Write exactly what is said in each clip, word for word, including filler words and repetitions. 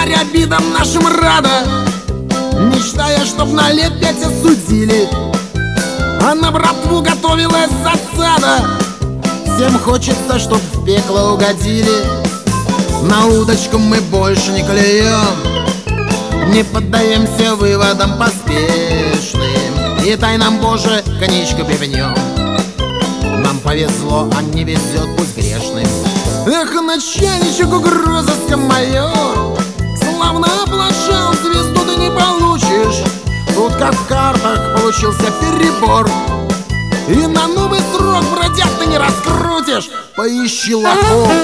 тварь обидам нашим рада, мечтая, чтоб на лет пять осудили. А на братву готовилась засада, всем хочется, чтоб в пекло угодили. На удочку мы больше не клюем, не поддаемся выводам поспешным, и тайнам Боже коньячку пивнем. Нам повезло, а не везет, пусть грешным. Эх, начальничек угрозыска майор, славно оплошал, звезду ты не получишь. Тут как в картах получился перебор, и на новый срок бродяг ты не раскрутишь. Поищи лохов.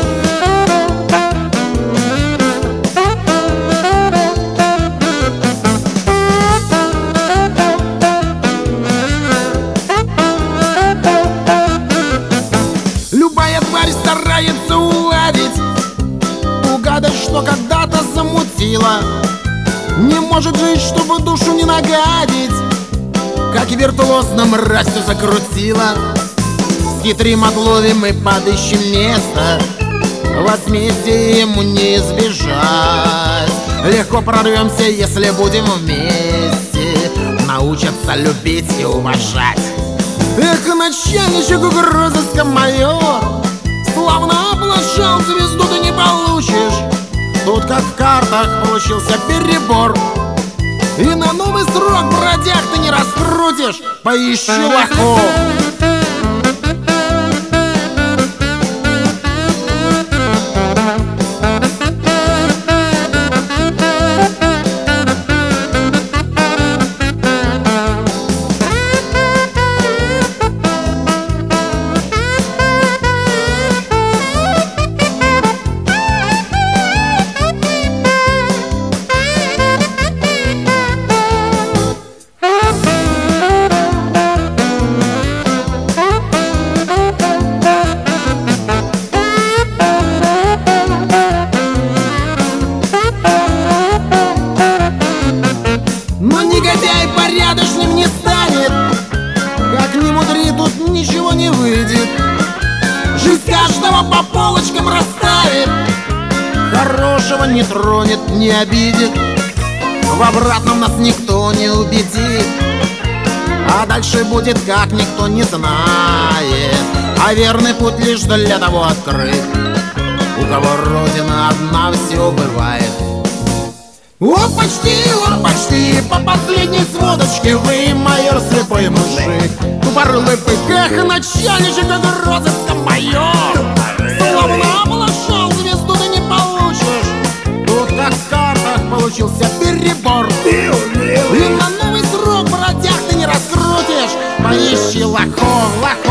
Любая тварь старается уладить, угадать, что когда-то замутила. Не может жить, чтобы душу не нагадить, как виртуозно мразь все закрутила. Хитрым отловим и подыщем место, возмездие ему не избежать. Легко прорвемся, если будем вместе, научатся любить и уважать. Эх, начальничек угрозыска майор, славно оплошал, звезду ты не получишь. Тут как в картах получился перебор, и на новый срок бродяг ты не раскрутишь. Поищи лохов. Но негодяй порядочным не станет, как ни мудри, тут ничего не выйдет. Жизнь каждого по полочкам расставит, хорошего не тронет, не обидит. В обратном нас никто не убедит, а дальше будет как никто не знает. А верный путь лишь для того открыт, у кого родина одна, все бывает. О, почти, о, почти, по последней сводочке вы, майор, слепой мужик. Тупорылый пык, эх, начальничек угрозыска майор, словно оплошал, звезду ты не получишь. Тут как в картах получился перебор, и на новый срок бродяг ты не раскрутишь. Поищи лохов, лохов.